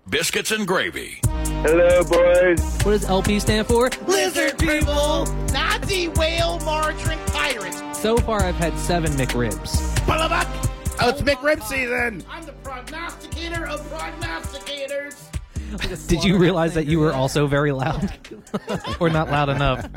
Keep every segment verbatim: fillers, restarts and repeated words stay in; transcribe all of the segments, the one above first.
Biscuits and Gravy. Hello, boys. What does L P stand for? Lizard people, Nazi whale margarine pirates. So far, I've had seven McRibs. Bullabuck. Oh, it's McRib season. I'm the prognosticator of prognosticators. Did you realize that you were also very loud? Or not loud enough?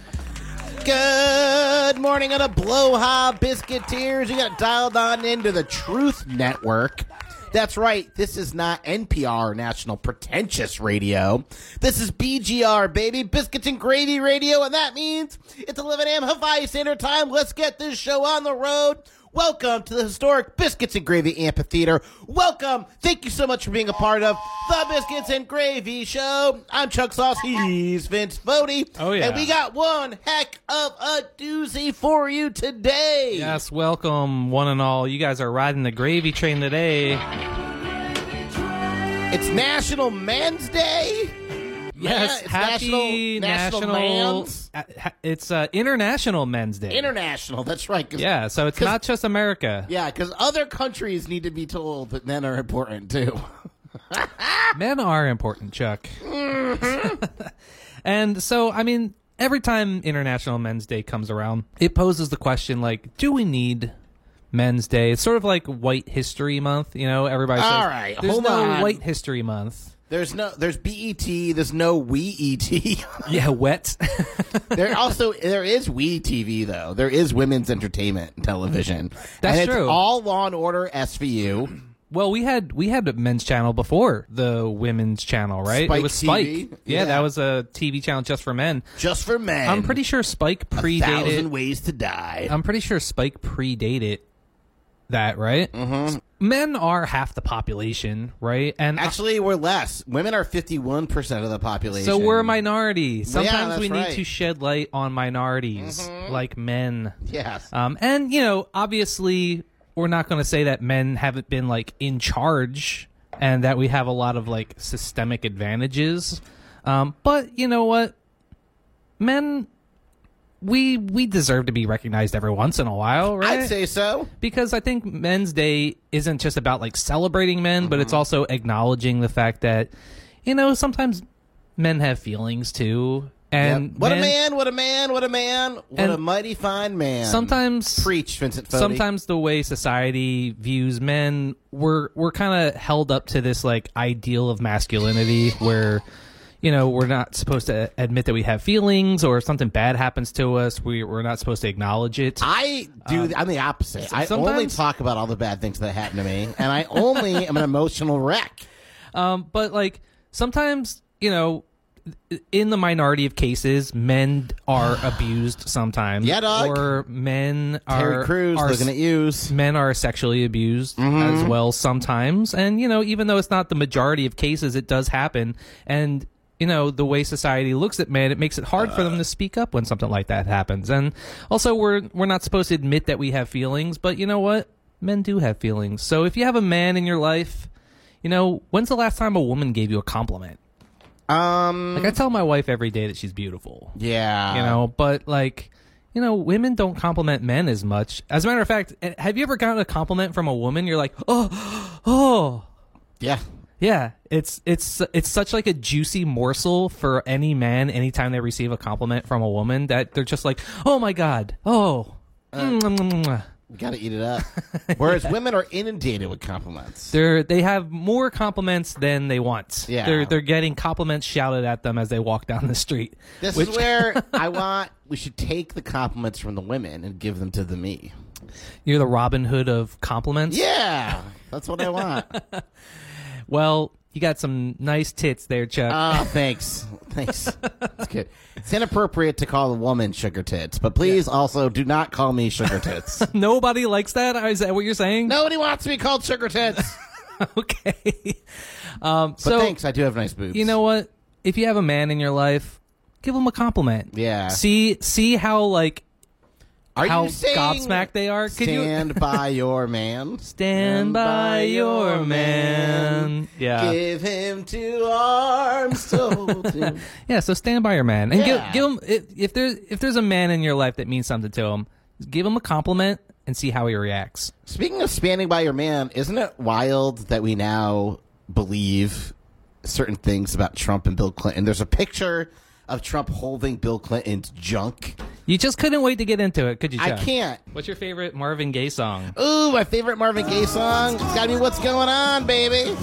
Good morning on a Blowhigh Biscuiteers. You got dialed on into the Truth Network. That's right. This is not N P R, National Pretentious Radio. This is B G R, baby. Biscuits and Gravy Radio, and that means it's eleven a.m. Hawaii Standard Time. Let's get this show on the road. Welcome to the historic Biscuits and Gravy Amphitheater. Welcome. Thank you so much for being a part of the Biscuits and Gravy Show. I'm Chuck Sauce. He's Vince Fodi. Oh, yeah. And we got one heck of a doozy for you today. Yes, welcome, one and all. You guys are riding the gravy train today. It's National Men's Day. Yes, it's happy National, National, National Man's. uh, ha- it's uh, International Men's Day. International, that's right. 'Cause- Yeah, so it's 'cause- not just America. Yeah, because other countries need to be told that men are important, too. Men are important, Chuck. Mm-hmm. And so, I mean, every time International Men's Day comes around, it poses the question, like, do we need Men's Day? It's sort of like White History Month, you know? Everybody says, All right, there's hold no on. White History Month. There's no, there's B E T, there's no We E T. Yeah, wet. There also, there is We T V, though. There is women's entertainment television. That's and it's true. all Law and Order S V U. Well, we had we had a men's channel before the women's channel, right? Spike it was T Spike. V? Yeah, Yeah. that was a T V channel just for men. Just for men. I'm pretty sure Spike A thousand predated. ways to die. I'm pretty sure Spike predated that, right? Mm-hmm. Men are half the population, right? And Actually, we're less. Women are fifty-one percent of the population. so we're a minority. Sometimes that's we need right. to shed light on minorities, like men. Yes. Um, and, you know, obviously, we're not going to say that men haven't been, like, in charge and that we have a lot of, like, systemic advantages. Um, but, you know what? Men, we we deserve to be recognized every once in a while, right? I'd say so. Because I think Men's Day isn't just about, like, celebrating men, but it's also acknowledging the fact that, you know, sometimes men have feelings, too. And Yep. What men- a man, what a man, what a man, what And a mighty fine man. Sometimes Preach, Vincent Fodi. Sometimes the way society views men, we're we're kind of held up to this like ideal of masculinity, where you know we're not supposed to admit that we have feelings, or if something bad happens to us, we we're not supposed to acknowledge it. I do. I'm the opposite. I only sometimes- talk about all the bad things that happen to me, and I only am an emotional wreck. Um, but like sometimes, you know, in the minority of cases, men are abused sometimes. Yeah, dog. Or men Terry are Crews are looking at you. men are sexually abused as well sometimes. And, you know, even though it's not the majority of cases, it does happen. And, you know, the way society looks at men, it makes it hard for them to speak up when something like that happens. And also, we're we're not supposed to admit that we have feelings, but you know what? Men do have feelings. So if you have a man in your life, you know, when's the last time a woman gave you a compliment? Um. Like, I tell my wife every day that she's beautiful. Yeah. You know, but like, you know, women don't compliment men as much. As a matter of fact, have you ever gotten a compliment from a woman? You're like, oh, oh, Yeah. yeah. It's it's it's such like a juicy morsel for any man anytime they receive a compliment from a woman that they're just like, oh my god, oh. Mm, mm, mm, mm. We gotta eat it up. Whereas women are inundated with compliments. They're they have more compliments than they want. Yeah. They're they're getting compliments shouted at them as they walk down the street. This which- is where I want. We should take the compliments from the women and give them to the me. You're the Robin Hood of compliments. Yeah, that's what I want. Well, you got some nice tits there, Chuck. Oh, thanks. Thanks. That's good. It's inappropriate to call a woman sugar tits, but please also do not call me sugar tits. Nobody likes that? Is that what you're saying? Nobody wants to be called sugar tits. Okay. Um, But so, thanks, I do have nice boobs. you know what? If you have a man in your life, give him a compliment. Yeah. See see how, like, Are how you saying gobsmacked they are? Could you stand by your man? stand by your man? Yeah. Give him two arms to hold him. Yeah, so stand by your man. And Yeah. give, give him, if, if, there's, if there's a man in your life that means something to him, give him a compliment and see how he reacts. Speaking of standing by your man, isn't it wild that we now believe certain things about Trump and Bill Clinton. There's a picture of Trump holding Bill Clinton's junk. You just couldn't wait to get into it, could you, Chuck? I can't. What's your favorite Marvin Gaye song? Ooh, my favorite Marvin Gaye song. It's gotta be What's Going On, baby.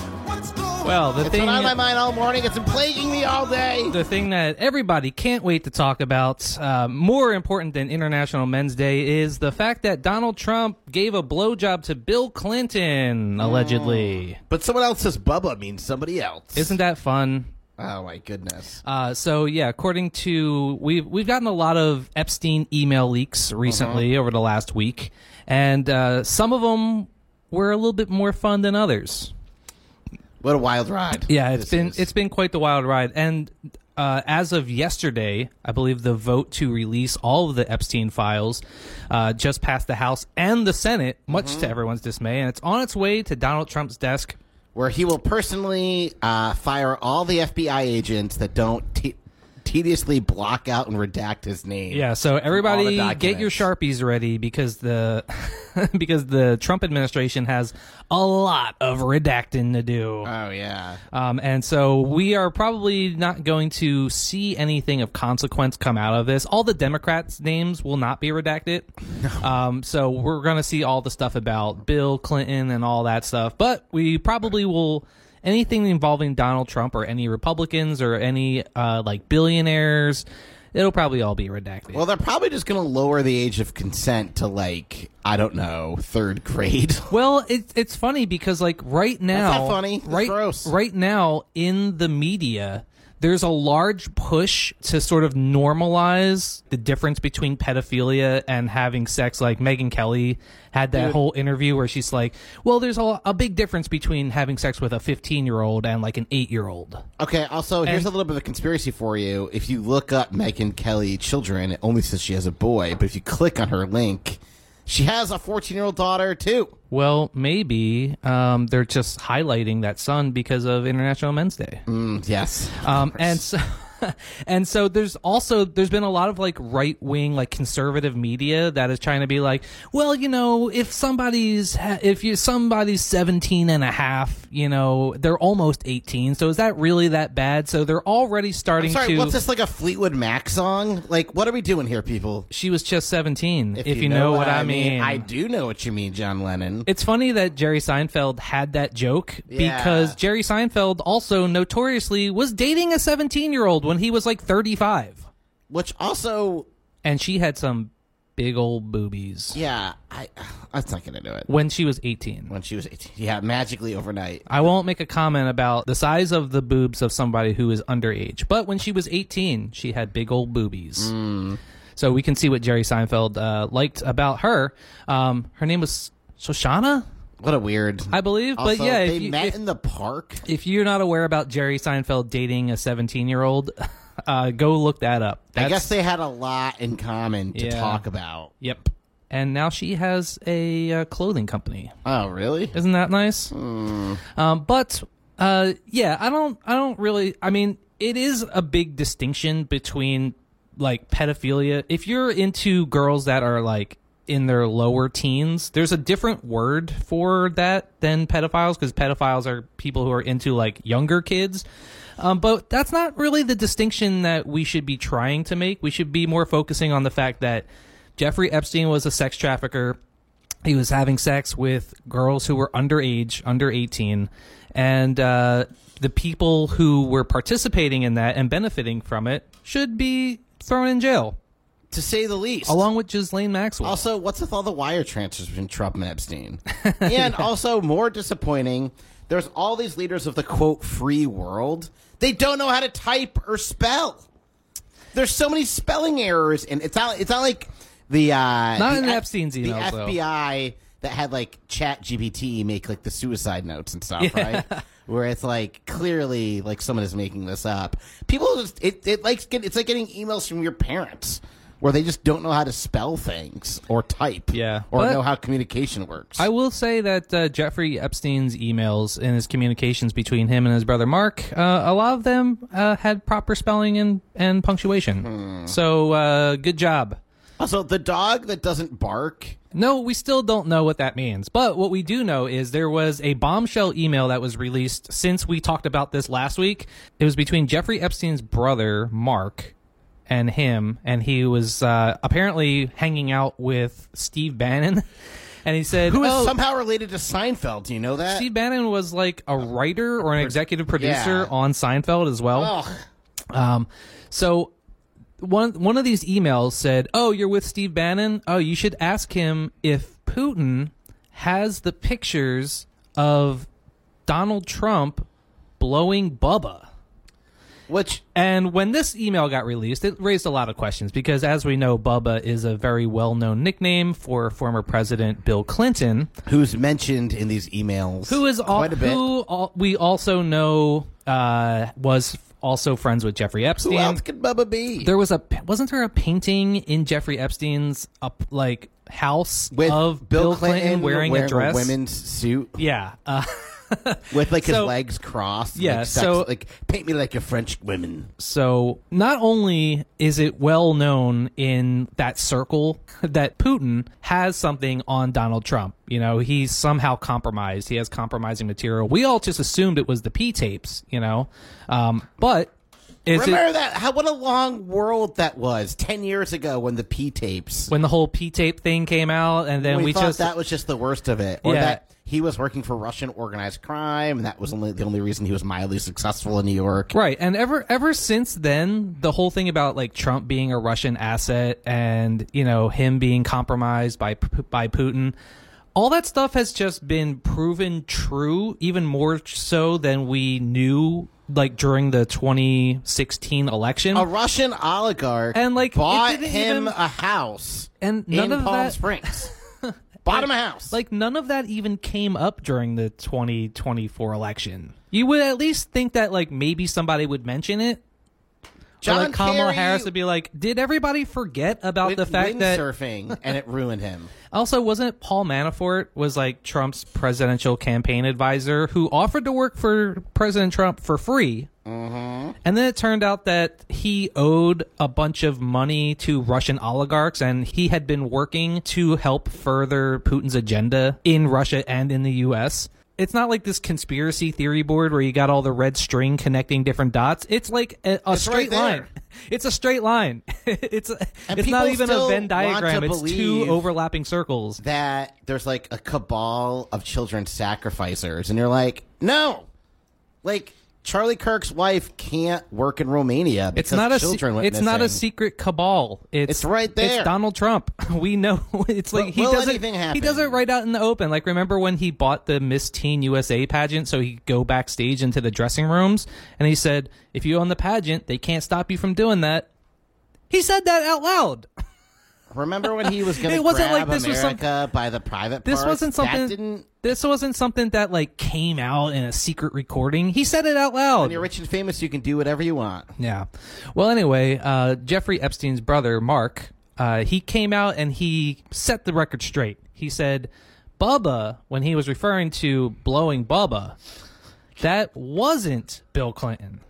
Well, the it's thing been on my mind all morning. It's been plaguing me all day. The thing that everybody can't wait to talk about, uh, more important than International Men's Day, is the fact that Donald Trump gave a blowjob to Bill Clinton, allegedly. Mm. But someone else says Bubba means somebody else. Isn't that fun? Oh my goodness. Uh, so yeah, according to we've we've gotten a lot of Epstein email leaks recently uh-huh. over the last week, and uh, some of them were a little bit more fun than others. What a wild ride! Yeah, it's been is. it's been quite the wild ride, and uh, as of yesterday, I believe the vote to release all of the Epstein files uh, just passed the House and the Senate, much mm-hmm. to everyone's dismay, and it's on its way to Donald Trump's desk, where he will personally uh, fire all the F B I agents that don't te- tediously block out and redact his name. Yeah, so everybody get your Sharpies ready because the because the Trump administration has a lot of redacting to do. Oh, yeah. Um, and so we are probably not going to see anything of consequence come out of this. All the Democrats' names will not be redacted. No. Um, so we're going to see all the stuff about Bill Clinton and all that stuff. But we probably will... anything involving Donald Trump or any Republicans or any uh, like billionaires, it'll probably all be redacted. Well, they're probably just going to lower the age of consent to like, I don't know, third grade. Well, it's it's funny because like right now, That's not funny. That's right, gross. Right now in the media, there's a large push to sort of normalize the difference between pedophilia and having sex. Like Megyn Kelly had that Dude. whole interview where she's like, well, there's a, a big difference between having sex with a fifteen-year-old and like an eight-year-old. Okay, also, and, here's a little bit of a conspiracy for you. If you look up Megyn Kelly children, it only says she has a boy. But if you click on her link, she has a fourteen-year-old daughter, too. Well, maybe um, they're just highlighting that son because of International Men's Day. Mm, yes. Um, and so... and so there's also there's been a lot of like right wing like conservative media that is trying to be like, well, you know, if somebody's ha- if you somebody's seventeen and a half, you know, they're almost eighteen, so is that really that bad? So they're already starting I'm sorry, to what's this, like a Fleetwood Mac song? Like, what are we doing here, people? She was just seventeen, if, if you, you know, know what, what I mean. mean. I do know what you mean, John Lennon. It's funny that Jerry Seinfeld had that joke yeah. because Jerry Seinfeld also notoriously was dating a seventeen-year-old when he was like thirty-five. Which also... And she had some big old boobies. Yeah, I, that's not going to do it. When she was eighteen. When she was eighteen. Yeah, magically overnight. I won't make a comment about the size of the boobs of somebody who is underage. But when she was eighteen, she had big old boobies. Mm. So we can see what Jerry Seinfeld uh, liked about her. Um, her name was Shoshana? What a weird... I believe, also, but yeah. they if you, met if, in the park? If you're not aware about Jerry Seinfeld dating a seventeen-year-old... Uh, go look that up. That's, I guess they had a lot in common to yeah. talk about. Yep. And now she has a uh, clothing company. Oh, really? Isn't that nice? Mm. Um, but uh, yeah, I don't. I don't really. I mean, it is a big distinction between like pedophilia. If you're into girls that are like in their lower teens, there's a different word for that than pedophiles, because pedophiles are people who are into like younger kids. Um, but that's not really the distinction that we should be trying to make. We should be more focusing on the fact that Jeffrey Epstein was a sex trafficker. He was having sex with girls who were underage, under eighteen. And uh, the people who were participating in that and benefiting from it should be thrown in jail. To say the least. Along with Ghislaine Maxwell. Also, what's with all the wire transfers between Trump and Epstein? And yeah. Also, more disappointing, there's all these leaders of the, quote, free world. They don't know how to type or spell. There's so many spelling errors, and it's not, it's not like the... Uh, not the in F- Epstein's emails, The F B I though. That had, like, Chat G P T make, like, the suicide notes and stuff, yeah. right? Where it's, like, clearly, like, someone is making this up. People just... It, it likes get, it's like getting emails from your parents, where they just don't know how to spell things or type, yeah, or but know how communication works. I will say that uh, Jeffrey Epstein's emails and his communications between him and his brother Mark, uh, a lot of them uh, had proper spelling and, and punctuation. Hmm. So uh, good job. Also, the dog that doesn't bark. No, we still don't know what that means. But what we do know is there was a bombshell email that was released since we talked about this last week. It was between Jeffrey Epstein's brother, Mark, and him. And he was uh, apparently hanging out with Steve Bannon. And he said, Who is oh, somehow related to Seinfeld. Do you know that? Steve Bannon was like a writer or an executive producer Yeah. on Seinfeld as well. Ugh. Um, so one one of these emails said, "Oh, you're with Steve Bannon? Oh, you should ask him if Putin has the pictures of Donald Trump blowing Bubba." Which, And when this email got released, it raised a lot of questions because, as we know, Bubba is a very well-known nickname for former President Bill Clinton, who's mentioned in these emails who is al- quite a bit. who al- we also know uh, was also friends with Jeffrey Epstein. Who else could Bubba be? There was a wasn't there a painting in Jeffrey Epstein's up like house With of Bill, Bill Clinton, wearing, a dress? women's suit Yeah. Uh, with like his So- legs crossed. Yeah, like, sex- so- like paint me like a French women. so not only is it well known in that circle that Putin has something on Donald Trump. You know, he's somehow compromised. He has compromising material. We all just assumed it was the P tapes. You know, um, but. Is Remember it, that? How what a long world that was ten years ago when the P tapes. when the whole P tape thing came out, and then we, we thought just that was just the worst of it, or Yeah. that he was working for Russian organized crime, and that was only the only reason he was mildly successful in New York. Right, and ever ever since then, the whole thing about like Trump being a Russian asset and you know him being compromised by by Putin, all that stuff has just been proven true, even more so than we knew. Like during the twenty sixteen election, A Russian oligarch And, like, it bought didn't him even- a house and none in of Palm that, Springs. Bought him a house. like none of that even came up during the twenty twenty-four election. You would at least think that like maybe somebody would mention it. John or like Kamala Kerry Harris would be like, "Did everybody forget about went the fact that windsurfing and it ruined him. also wasn't Paul Manafort was like Trump's presidential campaign advisor who offered to work for President Trump for free?" Mm-hmm. And then it turned out that he owed a bunch of money to Russian oligarchs, and he had been working to help further Putin's agenda in Russia and in the U S. It's not like this conspiracy theory board where you got all the red string connecting different dots. It's like a, a It's straight right there. line. It's a straight line. it's a, And it's not people even a still Venn diagram. want to It's two believe overlapping circles. That there's like a cabal of children sacrificers, and you're like, no, like Charlie Kirk's wife can't work in Romania because It's not a children se- went it's not a missing. secret cabal. It's, It's right there. It's Donald Trump. We know. It's like But he will does it. anything happen? He does it right out in the open. Like remember when he bought the Miss Teen U S A pageant so he could go backstage into the dressing rooms and he said, "If you own the pageant, they can't stop you from doing that." He said that out loud. Remember when he was going It to wasn't grab like this was America by the private This parts? wasn't something. That didn't. This wasn't something that like came out in a secret recording. He said it out loud. When you're rich and famous, you can do whatever you want. Yeah. Well, anyway, uh, Jeffrey Epstein's brother, Mark, uh, he came out and he set the record straight. He said, Bubba, when he was referring to blowing Bubba, that wasn't Bill Clinton.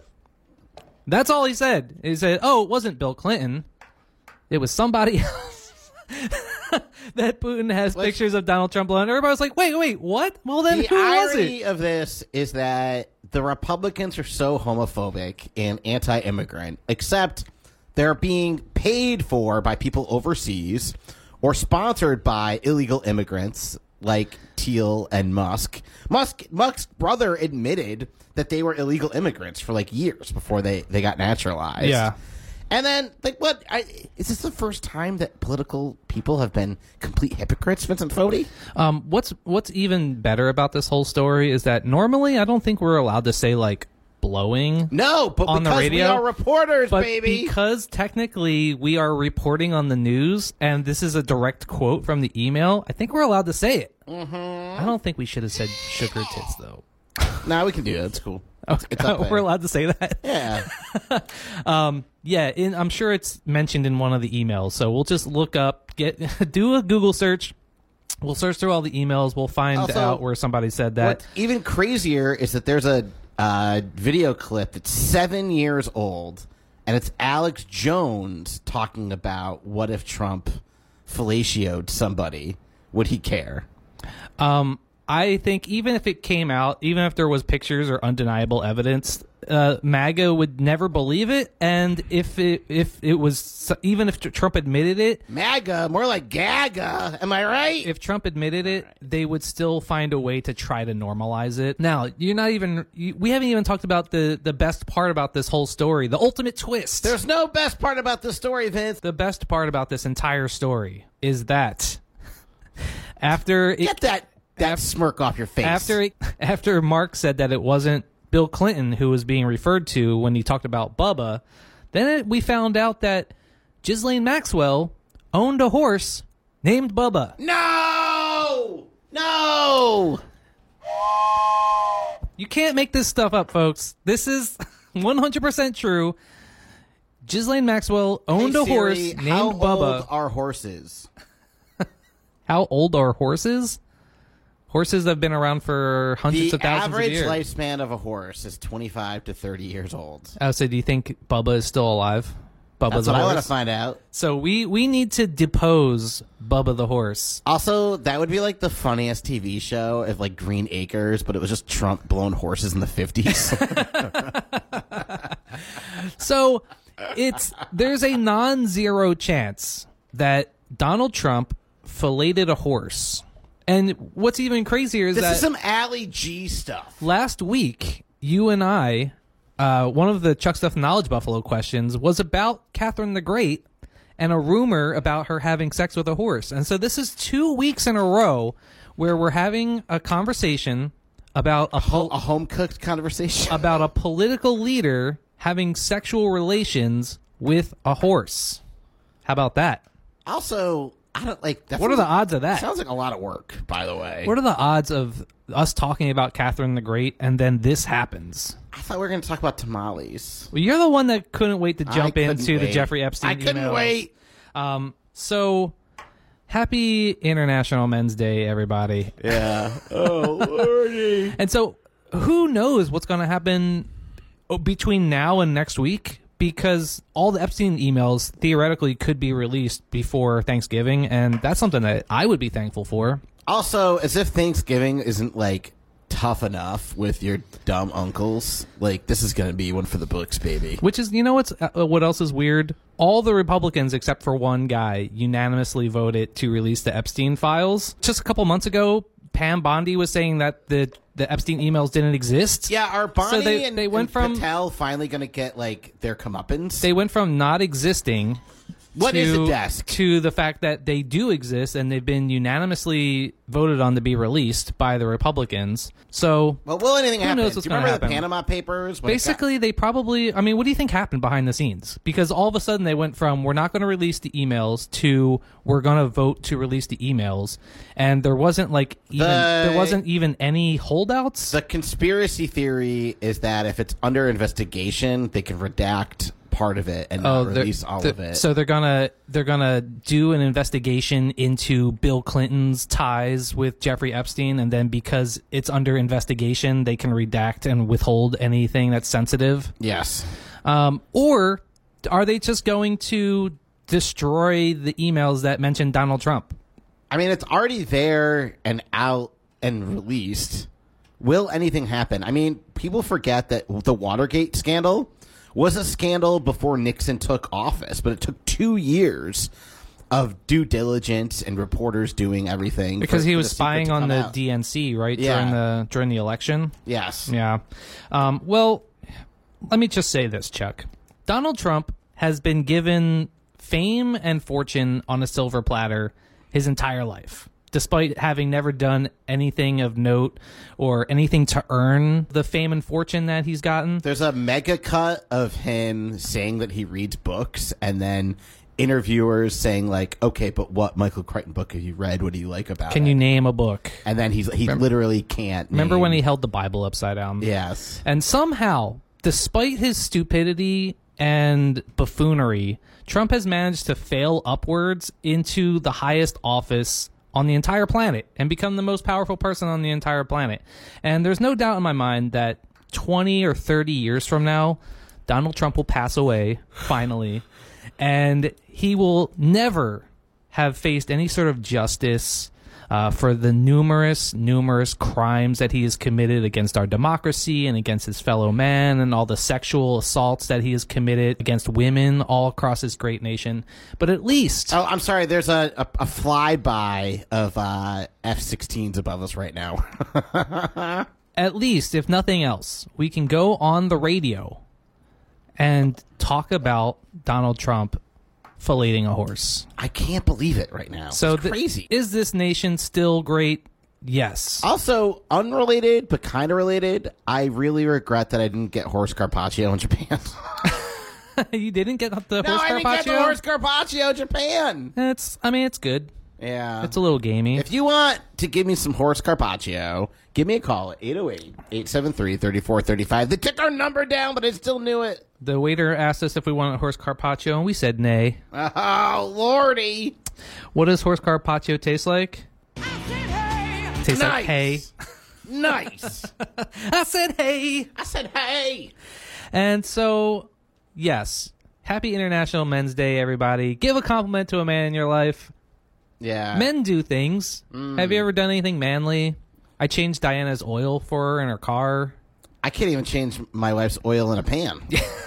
That's all he said. He said, oh, it wasn't Bill Clinton. It was somebody else. That Putin has Which- pictures of Donald Trump blowing. Everybody was like, wait, wait, what? Well, then The who was it? irony of this is that the Republicans are so homophobic and anti-immigrant, except they're being paid for by people overseas or sponsored by illegal immigrants like Thiel and Musk. Musk Musk's brother admitted that they were illegal immigrants for like years before they, they got naturalized. Yeah. And then, like, what? I, is this the first time that political people have been complete hypocrites, Vincent Fodi? Um, what's what's even better about this whole story is that normally I don't think we're allowed to say like blowing. No, but On the because radio? we are reporters, But baby. because technically we are reporting on the news, and this is a direct quote from the email, I think we're allowed to say it. Mm-hmm. I don't think we should have said sugar tits, though. No, we can do it. It's cool. Okay. It's up there. We're allowed to say that. Yeah. Um, yeah, in, I'm sure it's mentioned in one of the emails. So we'll just look up, get do a Google search. We'll search through all the emails. We'll find Also, out where somebody said that. What's even crazier is that there's a uh, video clip that's seven years old, and it's Alex Jones talking about what if Trump fellatioed somebody? Would he care? Um, I think even if it came out, even if there was pictures or undeniable evidence, uh, MAGA would never believe it. And if it if it was even if Trump admitted it, MAGA, more like Gaga. Am I right? if Trump admitted it, they would still find a way to try to normalize it. Now, you're not even. You, we haven't even talked about the the best part about this whole story, the ultimate twist. There's no best part about this story, Vince. The best part about this entire story is that after it, Get that that smirk off your face. After it, after Mark said that it wasn't Bill Clinton who was being referred to when he talked about Bubba, then it, we found out that Ghislaine Maxwell owned a horse named Bubba. No! No! You can't make this stuff up, folks. This is one hundred percent true. Ghislaine Maxwell owned Hey, a horse Siri, named how Bubba. old are horses? How old are horses? Horses have been around for hundreds The of thousands of average years. lifespan of a horse is twenty-five to thirty years old. Oh, so do you think Bubba is still alive? Bubba That's the what I want to horse? find out. So we, we need to depose Bubba the horse. Also, that would be like the funniest T V show if like Green Acres, but it was just Trump blowing horses in the fifties. So it's there's a non-zero chance that Donald Trump filleted a horse. And what's even crazier is This that is some Ali G stuff. last week, you and I, uh, one of the Chuck Stuff Knowledge Buffalo questions was about Catherine the Great and a rumor about her having sex with a horse. And so this is two weeks in a row where we're having a conversation about a, Ho- pol- a home cooked conversation. about a political leader having sexual relations with a horse. How about that? Also, I don't like. That What are sounds the like- odds of that? Sounds like a lot of work, by the way. What are the odds of us talking about Catherine the Great and then this happens? I thought we were going to talk about tamales. Well, you're the one that couldn't wait to I jump couldn't into the wait. Jeffrey Epstein I couldn't emails. wait. Um, so, happy International Men's Day, everybody. Yeah. Oh, Lordy. And so, who knows what's going to happen between now and next week? Because all the Epstein emails theoretically could be released before Thanksgiving, and that's something that I would be thankful for. Also, as if Thanksgiving isn't like tough enough with your dumb uncles, like this is going to be one for the books, baby. Which is, you know what's uh, what else is weird? All the Republicans, except for one guy, unanimously voted to release the Epstein files. Just a couple months ago, Pam Bondi was saying that the the Epstein emails didn't exist. Yeah, are Bonnie So they- and, they went and from- Patel finally going to get like their comeuppance? They went from not existing What to, is a desk? to the fact that they do exist and they've been unanimously voted on to be released by the Republicans. So Well, will anything Who happen? knows what's Do you gonna remember the happen? Panama Papers? when it got- basically, they probably, I mean, what do you think happened behind the scenes? Because all of a sudden they went from we're not going to release the emails to we're going to vote to release the emails. And there wasn't like even, The- there wasn't even any holdouts. the conspiracy theory is that if it's under investigation, they can redact part of it and not Oh, they're- release all they're- of it. So they're gonna they're gonna do an investigation into Bill Clinton's ties with Jeffrey Epstein, and then because it's under investigation, they can redact and withhold anything that's sensitive. yes. Um, or are they just going to destroy the emails that mention Donald Trump? I mean, it's already there and out and released. Will anything happen? I mean, people forget that the Watergate scandal was a scandal before Nixon took office, but it took two years of due diligence and reporters doing everything Because for- he for was the secret spying to on come the out. D N C, right? Yeah. During the during the election. Yes. Yeah. Um, well, let me just say this, Chuck. Donald Trump has been given fame and fortune on a silver platter his entire life, despite having never done anything of note or anything to earn the fame and fortune that he's gotten. There's a mega cut of him saying that he reads books, and then interviewers saying like, "Okay, but what Michael Crichton book have you read? What do you like about it?" Can you name a book? And then he's he literally can't. Remember name- when he held the Bible upside down? Yes. And somehow, despite his stupidity and buffoonery, Trump has managed to fail upwards into the highest office on the entire planet and become the most powerful person on the entire planet. And there's no doubt in my mind that twenty or thirty years from now, Donald Trump will pass away, finally, and he will never have faced any sort of justice uh, for the numerous, numerous crimes that he has committed against our democracy and against his fellow man, and all the sexual assaults that he has committed against women all across this great nation. But at least... Oh, I'm sorry. There's a, a, a flyby of uh, F sixteens above us right now. At least, if nothing else, we can go on the radio and talk about Donald Trump filleting a horse. I can't believe it right now. So it's th- crazy. Is this nation still great? Yes. Also, unrelated, but kind of related, I really regret that I didn't get horse carpaccio in Japan. You didn't get the no, horse I carpaccio? didn't get the horse carpaccio in Japan. It's, I mean, it's good. Yeah. It's a little gamey. If you want to give me some horse carpaccio, give me a call at eight oh eight, eight seven three, three four three five. They took our number down, but I still knew it. The waiter asked us if we wanted horse carpaccio, and we said nay. Oh, Lordy. What does horse carpaccio taste like? Tastes Nice. like hay. Nice. I said hey. I said, hey. And so, yes, happy International Men's Day, everybody. Give a compliment to a man in your life. Yeah. Men do things. Mm. Have you ever done anything manly? I changed Diana's oil for her in her car. I can't even change my wife's oil in a pan.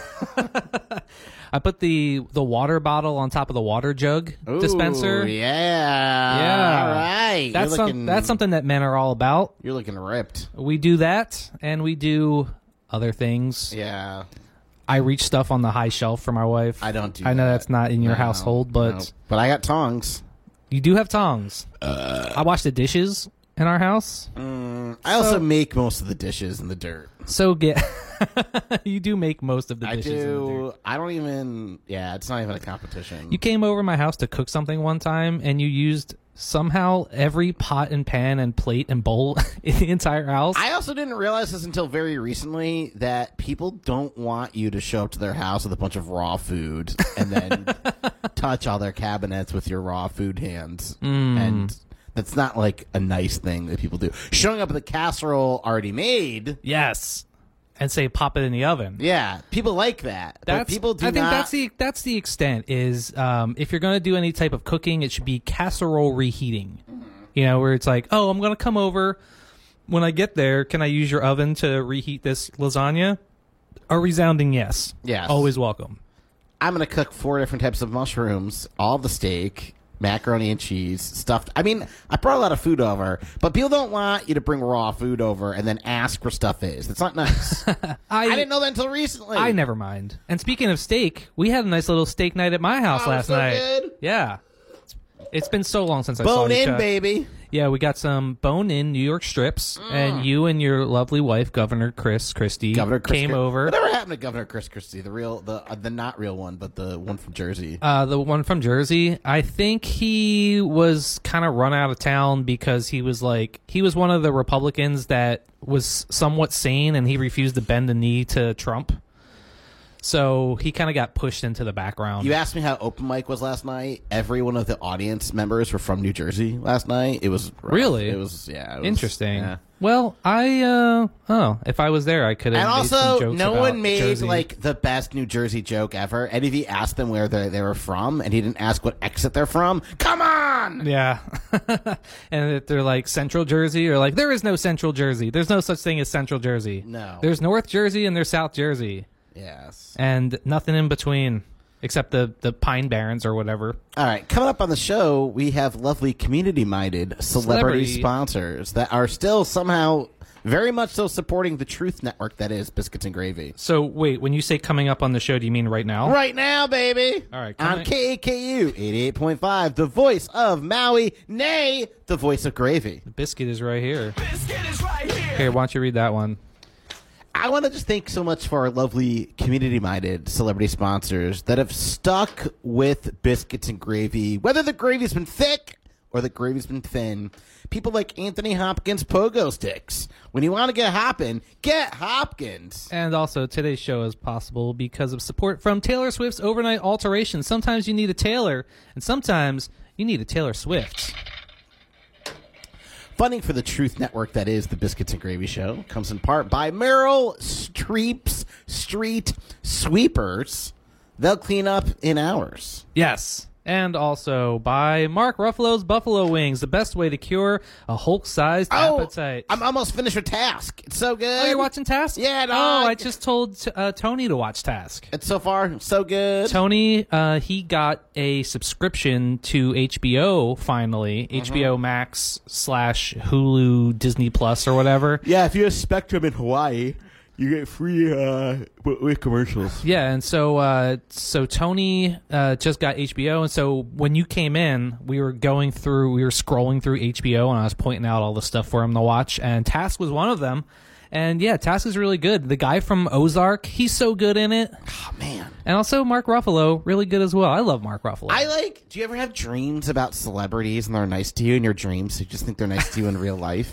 I put the the water bottle on top of the water jug Ooh, dispenser. Yeah. Yeah. All right. That's you're some, looking, that's something that men are all about. You're looking ripped. We do that, and we do other things. Yeah. I reach stuff on the high shelf for my wife. I don't do I know that. that's not in your No, household, but no. But I got tongs. you do have tongs. Uh, I wash the dishes in our house. Mm, I also So- make most of the dishes in the dirt. So get you do make most of the I dishes. in the dirt. do. I don't even. Yeah, it's not even a competition. You came over my house to cook something one time, and you used somehow every pot and pan and plate and bowl in the entire house. I also didn't realize this until very recently that people don't want you to show up to their house with a bunch of raw food and then touch all their cabinets with your raw food hands. Mm. And that's not like a nice thing that people do. Showing up with a casserole already made. Yes, and say pop it in the oven. Yeah, people like that. That's, but people do I think not. that's the that's the extent. Is um, if you're going to do any type of cooking, it should be casserole reheating. You know, where it's like, oh, I'm going to come over. When I get there, can I use your oven to reheat this lasagna? A resounding yes. Yes. Always welcome. I'm going to cook four different types of mushrooms, all the steak, macaroni and cheese, stuffed. I mean, I brought a lot of food over, but people don't want you to bring raw food over and then ask where stuff is. That's not nice. I, I didn't know that until recently. I never mind. And speaking of steak, we had a nice little steak night at my house Oh, last so night. good. Yeah. It's been so long since I saw Bone you, in, Chuck. baby. Yeah, we got some bone-in New York strips, and you and your lovely wife, Governor Chris Christie, Governor Chris came Chris- over. Whatever happened to Governor Chris Christie? The real, the uh, the not real one, but the one from Jersey. Uh, the one from Jersey. I think he was kind of run out of town because he was like he was one of the Republicans that was somewhat sane, and he refused to bend the knee to Trump. So he kind of got pushed into the background. You asked me how open mic was last night. Every one of the audience members were from New Jersey last night. It was rough. Really? It was yeah. It was, Interesting. yeah. Well, I uh oh, if I was there, I could have. And made some also, jokes no about one made Jersey. like the best New Jersey joke ever. And if he asked them where they they were from, and he didn't ask what exit they're from, come on. Yeah. And if they're like Central Jersey, or like there is no Central Jersey. There's no such thing as Central Jersey. No. There's North Jersey and there's South Jersey. Yes. And nothing in between except the, the Pine Barrens or whatever. All right, coming up on the show, we have lovely community-minded celebrity, Celebrity. sponsors that are still somehow very much so supporting the Truth Network that is Biscuits and Gravy. So wait, when you say coming up on the show, do you mean right now? Right now, baby. All right, On coming- K A K U eighty-eight point five, the voice of Maui, nay, the voice of Gravy. The biscuit is right here. Biscuit is right here. Here, why don't you read that one? I want to just thank so much for our lovely community-minded celebrity sponsors that have stuck with Biscuits and Gravy, whether the gravy's been thick or the gravy's been thin. People like Anthony Hopkins Pogo Sticks. When you want to get hoppin', get Hopkins. And also, today's show is possible because of support from Taylor Swift's Overnight Alteration. Sometimes you need a Taylor, and sometimes you need a Taylor Swift. Funding for the Truth Network that is the Biscuits and Gravy Show comes in part by Meryl Streep's street sweepers. They'll clean up in hours. Yes. And also by Mark Ruffalo's Buffalo Wings, the best way to cure a Hulk-sized Oh, appetite. I'm almost finished with Task. It's so good. Oh, you're watching Task? Yeah, Oh, dog. I just told uh, Tony to watch Task. It's so far so good. Tony, uh, he got a subscription to H B O finally, Mm-hmm. H B O Max slash Hulu Disney Plus or whatever. Yeah, if you have Spectrum in Hawaii, you get free uh, with commercials. Yeah, and so uh, so Tony uh, just got H B O, and so when you came in, we were going through, we were scrolling through H B O, and I was pointing out all the stuff for him to watch, and Task was one of them. And yeah, Task is really good. The guy from Ozark, he's so good in it. Oh, man. And also Mark Ruffalo, really good as well. I love Mark Ruffalo. I like, do you ever have dreams about celebrities and they're nice to you in your dreams? So you just think they're nice to you in real life?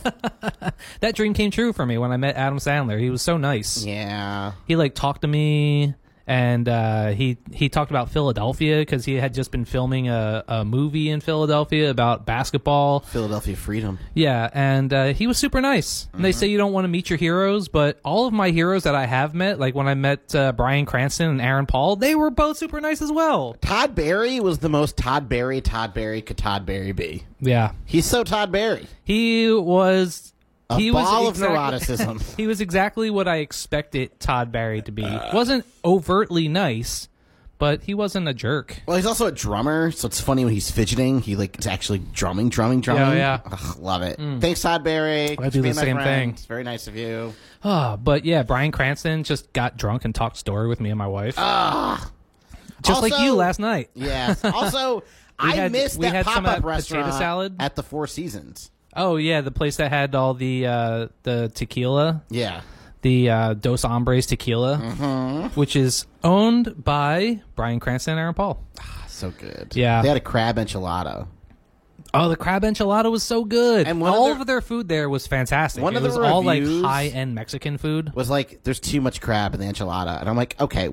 That dream came true for me when I met Adam Sandler. He was so nice. Yeah. He like talked to me, and uh, he he talked about Philadelphia because he had just been filming a, a movie in Philadelphia about basketball. Philadelphia Freedom. Yeah, and uh, he was super nice. And they say you don't want to meet your heroes, but all of my heroes that I have met, like when I met uh, Bryan Cranston and Aaron Paul, they were both super nice as well. Todd Barry was the most Todd Barry Todd Barry could Todd Barry be. Yeah, He's so Todd Barry. he was. A he ball was of neuroticism. He was exactly what I expected Todd Barry to be. Wasn't overtly nice, but he wasn't a jerk. Well, he's also a drummer, so it's funny when he's fidgeting. He like is actually drumming, drumming, drumming. Yeah, yeah. Ugh, love it. Thanks, Todd Barry. I do the Being my same friend. thing. It's very nice of you. Oh, but yeah, Bryan Cranston just got drunk and talked story with me and my wife. Ah. just like also- you last night. Yes. Also, I had- missed we that had some of pop-up that potato restaurant salad. at the Four Seasons. Oh yeah, the place that had all the uh, the tequila, Yeah. the uh, Dos Hombres tequila, Mm-hmm. which is owned by Bryan Cranston and Aaron Paul. So good. Yeah. They had a crab enchilada. Oh, the crab enchilada was so good. And one of all their- of their food there was fantastic. One it of the was all like reviews- high end Mexican food. Was like, there's too much crab in the enchilada. And I'm like, okay,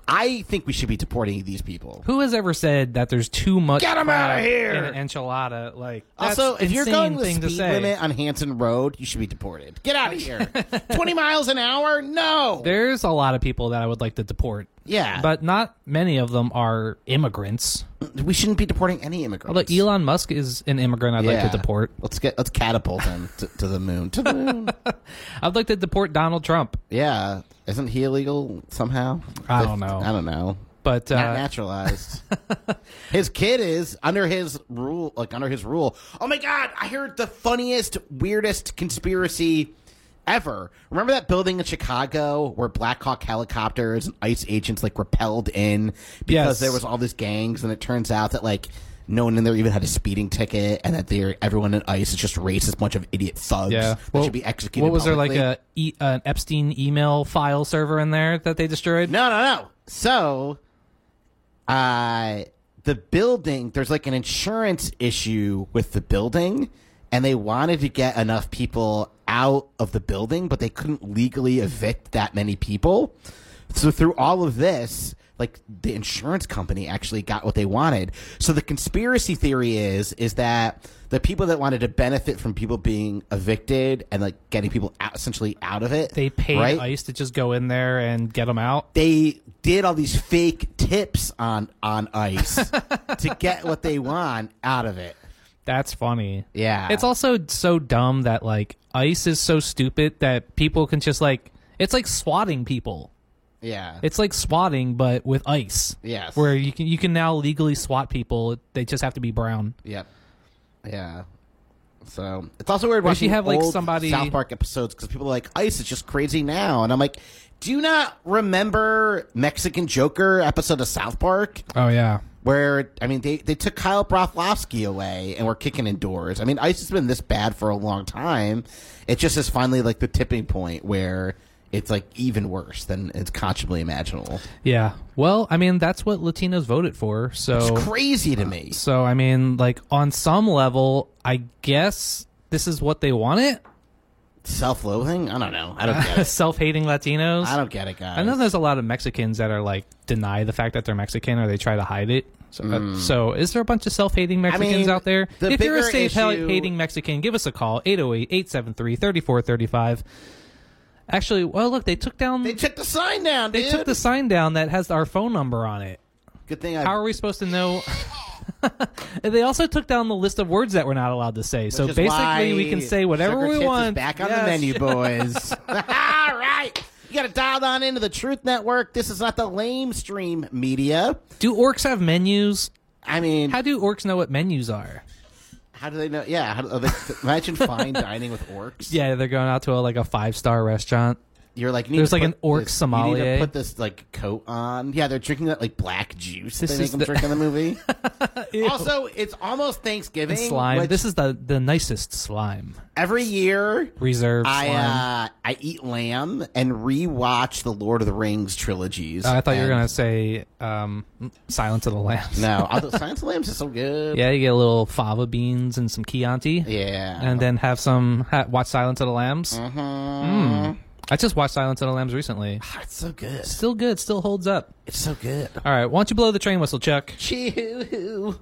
I think we should be deporting these people. Who has ever said that there's too much Get 'em crab outta here! in an enchilada? Like, that's Also, if you're insane going the thing to speed say. limit on Hanson Road, you should be deported. Get out of here. twenty miles an hour? No. There's a lot of people that I would like to deport. Yeah. But not many of them are immigrants. we shouldn't be deporting any immigrants. Although Elon Musk is an immigrant I'd Yeah. like to deport. Let's get let's catapult him to, to the moon. To the moon. I'd like to deport Donald Trump. Yeah. Isn't he illegal somehow? I don't know. I don't know. But Not uh, naturalized. His kid is under his rule, like under his rule. Oh my God! I heard the funniest, weirdest conspiracy ever. Remember that building in Chicago where Black Hawk helicopters and ICE agents like repelled in because Yes. there was all these gangs, and it turns out that like no one in there even had a speeding ticket, and that they're everyone in ICE is just racist bunch of idiot thugs yeah, that Well, should be executed. What was there like publicly. a e- an Epstein email file server in there that they destroyed? No, no, no. So, uh, the building, there's like an insurance issue with the building, and they wanted to get enough people out of the building, but they couldn't legally evict that many people. So through all of this, like the insurance company actually got what they wanted. So the conspiracy theory is is that the people that wanted to benefit from people being evicted and like getting people out, essentially out of it, They paid right? ICE to just go in there and get them out. They did all these fake tips on on ICE to get what they want out of it. That's funny. Yeah. It's also so dumb that like ICE is so stupid that people can just like it's like swatting people. Yeah. It's like swatting but with ICE. Yes. Where you can you can now legally swat people. They just have to be brown. Yep. Yeah. So it's also weird Or if watching you have, like, old somebody- South Park episodes because people are like, ICE is just crazy now, and I'm like, do you not remember Mexican Joker episode of South Park? Oh yeah. Where, I mean, they, they took Kyle Broflovsky away and were kicking indoors. I mean, ICE has been this bad for a long time. It just is finally like the tipping point where it's like even worse than it's consciously imaginable. Yeah. Well, I mean that's what Latinos voted for. So It's crazy to me. So I mean, like on some level, I guess this is what they wanted. Self-loathing? I don't know. I don't get it. Self-hating Latinos. I don't get it, guys. I know there's a lot of Mexicans that are like deny the fact that they're Mexican or they try to hide it. So, uh, so is there a bunch of self-hating Mexicans mean, out there? the If you're a bigger safe-hating issue- Mexican, give us a call eight oh eight, eight seven three, three four three five. Actually, well, look, they took down. They took the sign down, They dude. took the sign down that has our phone number on it. Good thing I. How are we supposed to know? And they also took down the list of words that we're not allowed to say. So Which is basically, why we can say whatever Sugar we Tits want. Is back on Yes. the menu, boys. All right. You got to dial on into the Truth Network. This is not the lame stream media. Do orcs have menus? I mean, How do orcs know what menus are? how do they know? Yeah. How do, are they, imagine fine dining with orcs. Yeah, they're going out to a, like a five star restaurant. You're like, you need There's to like put an orc this, sommelier. You need to put this like coat on. Yeah, they're drinking that like black juice. This This they make is them the- drink in the movie. Ew. Also, it's almost Thanksgiving. And slime. which This is the the nicest slime. every year. Reserved I slime. uh, I eat lamb and rewatch the Lord of the Rings trilogies. Oh, I thought you were And- gonna say um, Silence of the Lambs. No, although Silence of the Lambs is so good. Yeah, you get a little fava beans and some Chianti, Yeah. and then have some ha- watch Silence of the Lambs. Mhm. Mm. I just watched Silence of the Lambs recently. Ah, it's so good. Still good. Still holds up. It's so good. All right, why don't you blow the train whistle, Chuck? Choo.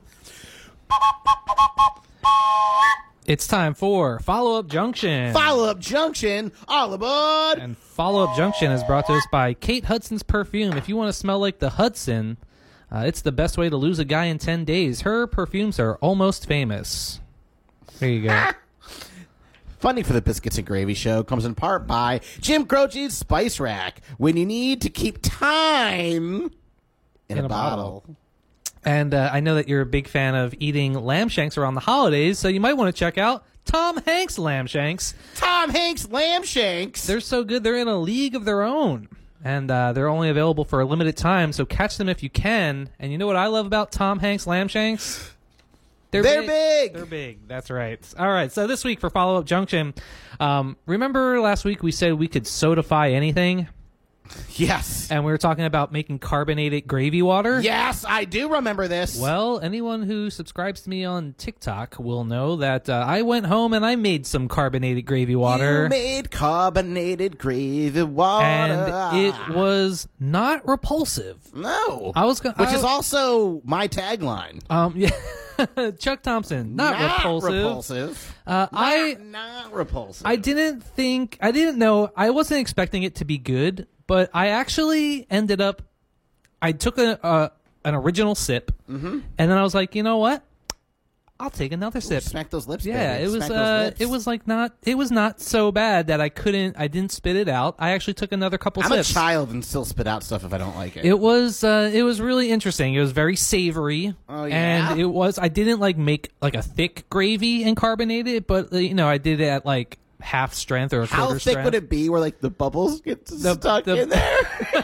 It's time for Follow Up Junction. Follow Up Junction. All aboard. And Follow Up Junction is brought to us by Kate Hudson's Perfume. If you want to smell like the Hudson, uh, it's the best way to lose a guy in ten days. Her perfumes are almost famous. There you go. Funding for the Biscuits and Gravy Show comes in part by Jim Croce's Spice Rack. When you need to keep time in, In a, a bottle. bottle. And uh, I know that you're a big fan of eating lamb shanks around the holidays, so you might want to check out Tom Hanks lamb shanks. Tom Hanks Lamb Shanks. They're so good, they're in a league of their own. And uh, they're only available for a limited time, so catch them if you can. And you know what I love about Tom Hanks lamb shanks? They're, They're big. They're big. That's right. All right. So this week for Follow Up Junction, um, remember last week we said we could sodify anything? Yes. And we were talking about making carbonated gravy water? Yes, I do remember this. Well, anyone who subscribes to me on TikTok will know that uh, I went home and I made some carbonated gravy water. You made carbonated gravy water. And it was not repulsive. No. I was gonna, Which I- is also my tagline. Um, yeah. Chuck Thompson, not, repulsive. repulsive. Uh, Not, I not repulsive. I didn't think I didn't know I wasn't expecting it to be good, but I actually ended up. I took a, a an original sip, Mm-hmm. and then I was like, you know what? I'll take another sip. Smack those lips. Yeah, baby. it was Smack those uh, lips. it was like not it was not so bad that I couldn't I didn't spit it out. I actually took another couple I'm sips. a child and still spit out stuff if I don't like it. It was uh, it was really interesting. It was very savory. Oh, yeah? And it was I didn't like make like a thick gravy and carbonate it, but uh, you know, I did it at like half strength or a How quarter thick strength. would it be where like the bubbles get The- stuck the- in there?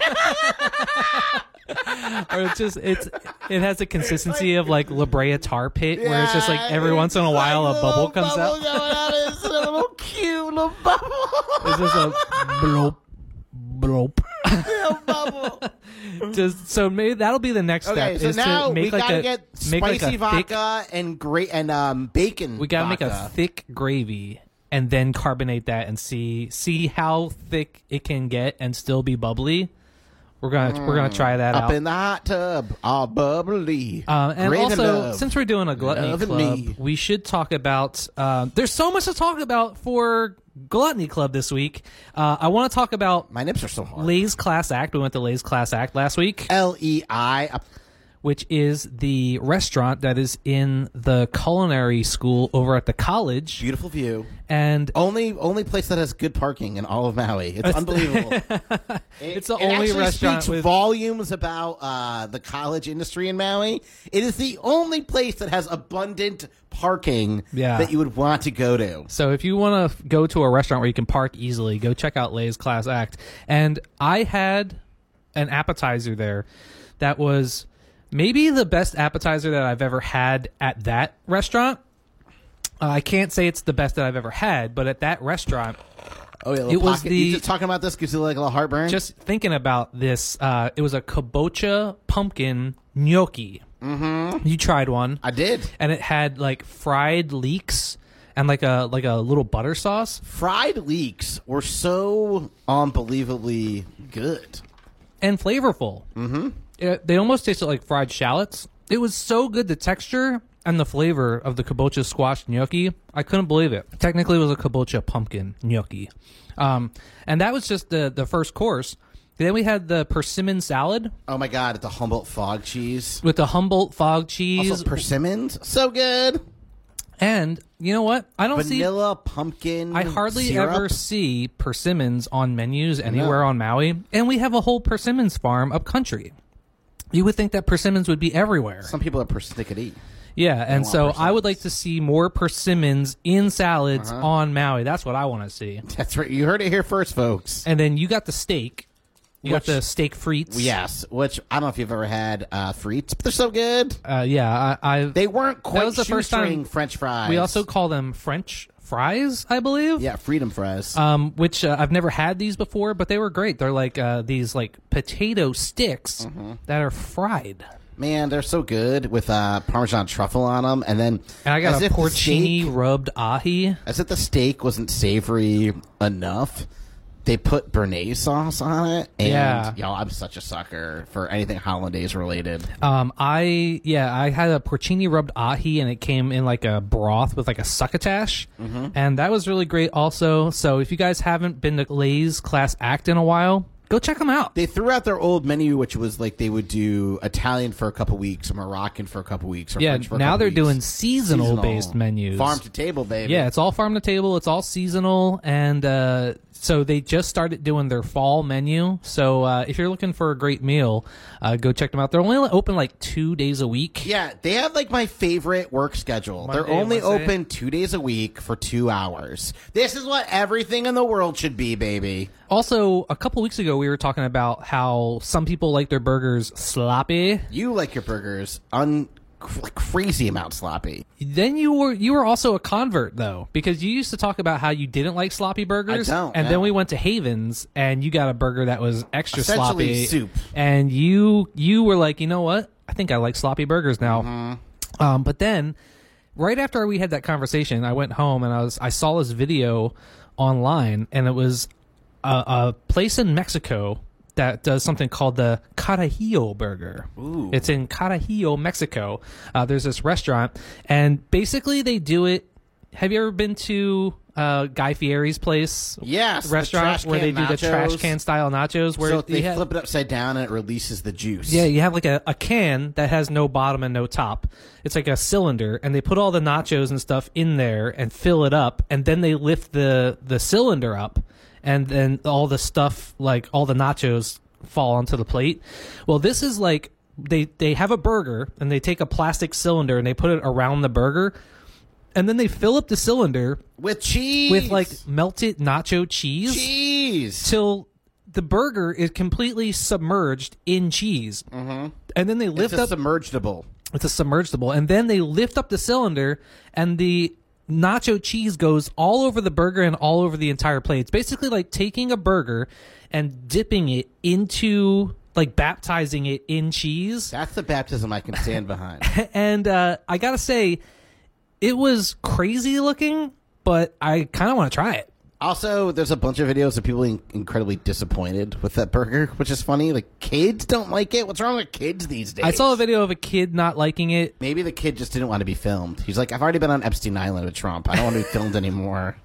Or it's just it's it has a consistency of like La Brea tar pit where it's just like every Yeah, once in a while like a bubble little comes bubble out. Going out. It's a little cute little bubble. It's just a bloop bloop. Little bubble. Just so maybe that'll be the next Okay, step so is now to make we like gotta a get make like spicy a thick vodka and great and um bacon. we gotta make a vodka. thick gravy and then carbonate that and see see how thick it can get and still be bubbly. We're gonna we're gonna try that up out. in the hot tub, all bubbly. Um, and Great also, love. since we're doing a gluttony Love and club, me. we should talk about. Um, there's so much to talk about for gluttony club this week. Uh, I want to talk about My nips are so hard. Lay's Class Act. We went to Lay's Class Act last week, L E I. which is the restaurant that is in the culinary school over at the college. Beautiful view. And Only only place that has good parking in all of Maui. It's unbelievable. It- It's the it only actually restaurant speaks with- volumes about uh, the college industry in Maui. It is the only place that has abundant parking Yeah. that you would want to go to. so if you want to go to a restaurant where you can park easily, go check out Lay's Class Act. And I had an appetizer there that was maybe the best appetizer that I've ever had at that restaurant. Uh, I can't say it's the best that I've ever had, but at that restaurant, Oh yeah, It was pocket. the- You just talking about this gives you like a little heartburn. just thinking about this, uh, it was a kabocha pumpkin gnocchi. Mm-hmm. You tried one. I did. And it had like fried leeks and like a like a little butter sauce. Fried leeks were so unbelievably good. And flavorful. Mm-hmm. It, they almost tasted like fried shallots. It was so good. The texture and the flavor of the kabocha squash gnocchi, I couldn't believe it. Technically, it was a kabocha pumpkin gnocchi. Um, and that was just the, the first course. Then we had the persimmon salad. Oh, my God. It's a Humboldt fog cheese. With the Humboldt fog cheese. Also, persimmons. So good. And you know what? I don't see vanilla pumpkin. I hardly syrup. ever see persimmons on menus anywhere No. on Maui, and we have a whole persimmons farm up country. You would think that persimmons would be everywhere. Some people are persnickety. Yeah, and want so I persimmons. would like to see more persimmons in salads Uh-huh. on Maui. That's what I want to see. That's right. You heard it here first, folks. And then you got the steak. You Which- got the steak frites. Yes, which I don't know if you've ever had uh, frites, but they're so good. Uh, yeah, I, I They weren't quite was the first time- shoestring French fries. we also call them French fries, I believe. yeah, freedom fries. Um, which uh, I've never had these before, but they were great. They're like uh, these like potato sticks Mm-hmm. that are fried. Man, they're so good with uh, Parmesan truffle on them, and then And I got as a if the porcini steak- rubbed ahi. as if the steak wasn't savory enough. They put béarnaise sauce on it, and Yeah. y'all, I'm such a sucker for anything hollandaise related. Um, I yeah, I had a porcini rubbed ahi, and it came in like a broth with like a succotash, Mm-hmm. and that was really great. Also, so if you guys haven't been to Lay's Class Act in a while, go check them out. They threw out their old menu, which was like they would do Italian for a couple weeks, or Moroccan for a couple weeks, or Yeah, French for a now couple they're weeks. doing seasonal based menus. farm to table, baby. Yeah, it's all farm to table. It's all seasonal, and uh, so they just started doing their fall menu. So uh, if you're looking for a great meal, uh, go check them out. They're only open like two days a week. Yeah, they have like my favorite work schedule. Monday They're and only Wednesday. open two days a week for two hours. This is what everything in the world should be, baby. Also, a couple weeks ago, we were talking about how some people like their burgers sloppy. You like your burgers un crazy amount sloppy. Then you were you were also a convert though, because you used to talk about how you didn't like sloppy burgers. I don't, and no. then we went to Haven's, and you got a burger that was extra Essentially sloppy soup. And you you were like, you know what? I think I like sloppy burgers now. Mm-hmm. Um, but then, right after we had that conversation, I went home and I was I saw this video online, and it was a, a place in Mexico that does something called the Carajillo burger. Ooh. It's in Carajillo, Mexico. Uh, there's this restaurant, and basically they do it. Have you ever been to uh, Guy Fieri's place? Yes, the restaurant trash where they can do the trash nachos. can style nachos. Where So you they have- flip it upside down and it releases the juice. yeah, you have like a, a can that has no bottom and no top. It's like a cylinder, and they put all the nachos and stuff in there and fill it up, and then they lift the the cylinder up, and then all the stuff, like all the nachos, fall onto the plate. Well, this is like they they have a burger, and they take a plastic cylinder and they put it around the burger, and then they fill up the cylinder with cheese. with like melted nacho cheese cheese. till the burger is completely submerged in cheese. Mm-hmm. And then they It's lift a up. submergible. It's a submergible, and then they lift up the cylinder, and the nacho cheese goes all over the burger and all over the entire plate. It's basically like taking a burger and dipping it into, like, baptizing it in cheese. That's the baptism I can stand behind. And uh, I gotta say, it was crazy looking, but I kind of want to try it. Also, there's a bunch of videos of people being incredibly disappointed with that burger, which is funny. Like, kids don't like it. What's wrong with kids these days? I saw a video of a kid not liking it. Maybe the kid just didn't want to be filmed. He's like, I've already been on Epstein Island with Trump. I don't want to be filmed anymore.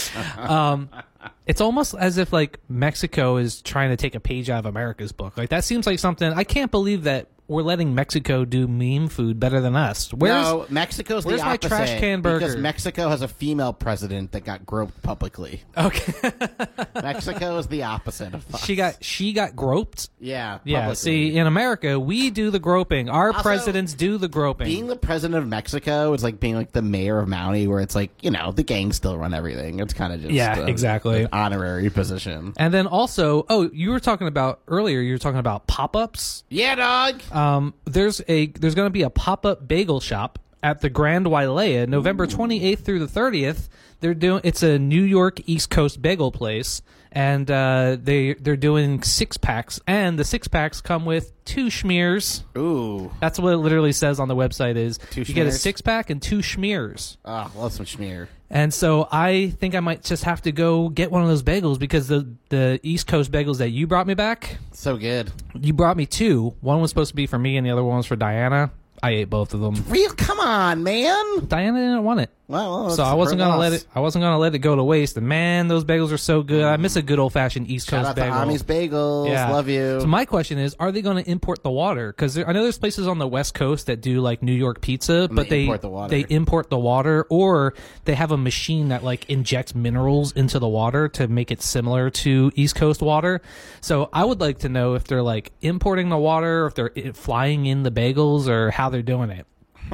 Um, it's almost as if like Mexico is trying to take a page out of America's book. Like that seems like something. I can't believe that we're letting Mexico do meme food better than us. Where's no, Mexico's where's the my opposite. trash can Because burger? Mexico has a female president that got groped publicly. okay? Mexico is the opposite of us. she got she got groped. Yeah, Yeah. publicly. See, in America, we do the groping. Our Also, presidents do the groping. Being the president of Mexico is like being like the mayor of Maui, where it's like, you know, the gangs still run everything. It's kind of just Yeah, a- exactly. an honorary position. and then also, oh, you were talking about earlier. You were talking about pop-ups. Yeah, dog. Um, there's a there's going to be a pop-up bagel shop at the Grand Wailea, November twenty-eighth through the thirtieth. They're doing it's a New York East Coast bagel place, and uh, they they're doing six packs, and the six packs come with two schmears. Ooh. That's what it literally says on the website. Is Two you get a schmears? six pack and two schmears. Oh, love some schmear. And so I think I might just have to go get one of those bagels because the the East Coast bagels that you brought me back, So good. you brought me two. One was supposed to be for me, and the other one was for Diana. I ate both of them. Real? Come on, man. Diana didn't want it. Well, well So I wasn't her gonna let loss. it. I wasn't gonna let it go to waste. And man, those bagels are so good. I miss a good old fashioned East Shout Coast out bagel. to Ami's Bagels. Yeah. Love you. So my question is, are they going to import the water? Because I know there's places on the West Coast that do like New York pizza, but they they import the water. they import the water, or they have a machine that like injects minerals into the water to make it similar to East Coast water. So I would like to know if they're like importing the water, or if they're i- flying in the bagels, or how they're doing it.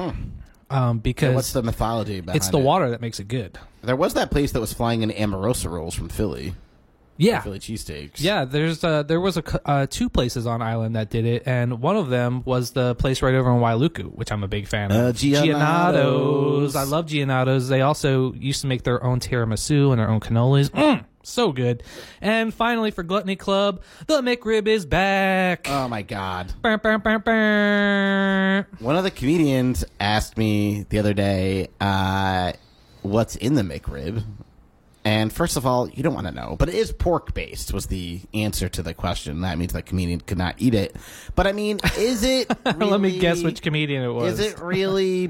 Um, because What's the mythology behind it's the it? water that makes it good. There was that place that was flying in Amorosa rolls from Philly. Yeah. Philly cheesesteaks. Yeah, there's uh, there was a c- uh, two places on island that did it, and one of them was the place right over in Wailuku, which I'm a big fan of. Uh, Giannato's. I love Giannato's. They also used to make their own tiramisu and their own cannolis. Mm, so good. And finally, for Gluttony Club, the McRib is back. Oh my God. Burr, burr, burr, burr. One of the comedians asked me the other day, uh, what's in the McRib? And first of all, you don't want to know, but it is pork based was the answer to the question. That means the comedian could not eat it. But I mean, is it really, Let me guess which comedian it was. Is it really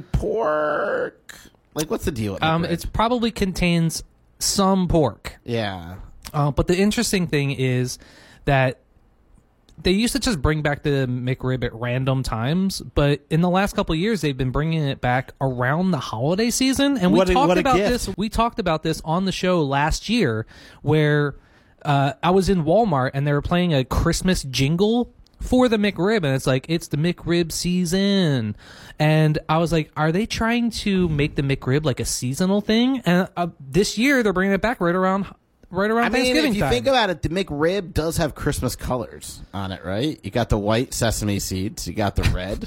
pork? Like, what's the deal with Um, McRib? it probably contains some pork. Yeah. Uh, but the interesting thing is that they used to just bring back the McRib at random times, but in the last couple of years, they've been bringing it back around the holiday season. And we What a- talked what a about gift. this. We talked about this on the show last year, where uh, I was in Walmart and they were playing a Christmas jingle for the McRib, and it's like, it's the McRib season. And I was like, are they trying to make the McRib like a seasonal thing? And uh, this year, they're bringing it back right around right around I mean, Thanksgiving if you time. think about it, the McRib does have Christmas colors on it, right? You got the white sesame seeds. You got the red.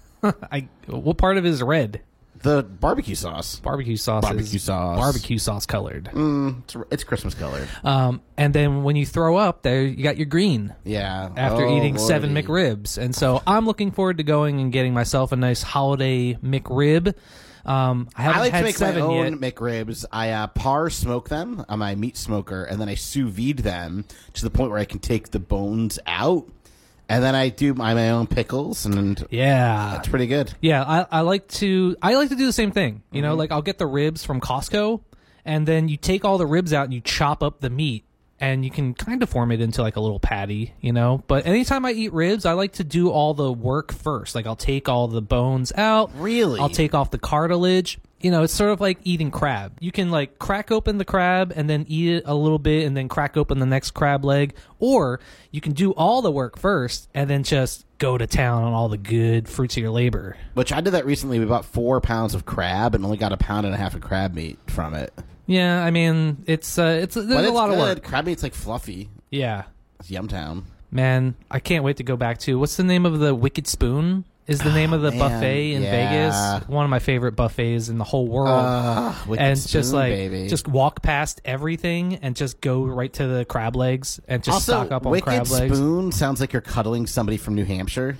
I, what part of it is red? The barbecue sauce. Barbecue sauce. Barbecue is sauce. Barbecue sauce colored. Mm, it's, it's Christmas colored. Um, and then when you throw up, there you got your green Yeah. after Oh, eating seven Lordy. McRibs. And so I'm looking forward to going and getting myself a nice holiday McRib. Um, I haven't I like had to make seven my yet. own McRibs. I uh, par smoke them on my meat smoker, and then I sous vide them to the point where I can take the bones out. And then I do my, my own pickles, and Yeah. it's pretty good. Yeah, I, I like to I like to do the same thing. You Mm-hmm. know, like I'll get the ribs from Costco, and then you take all the ribs out and you chop up the meat, and you can kind of form it into like a little patty, you know. But anytime I eat ribs, I like to do all the work first. Like I'll take all the bones out. Really? I'll take off the cartilage. You know, it's sort of like eating crab. You can like crack open the crab and then eat it a little bit and then crack open the next crab leg. Or you can do all the work first and then just go to town on all the good fruits of your labor. Which I did that recently. We bought four pounds of crab and only got a pound and a half of crab meat from it. Yeah, I mean, it's uh, it's there's But a it's lot good. of work. Crab meat's like fluffy. Yeah, It's Yumtown. man, I can't wait to go back to what's the name of the Wicked Spoon? Is the name of the man, buffet in yeah. Vegas? One of my favorite buffets in the whole world. Uh, Wicked and Spoon, just like baby. just walk past everything and just go right to the crab legs and just also, stock up on Wicked crab legs. Spoon sounds like you're cuddling somebody from New Hampshire.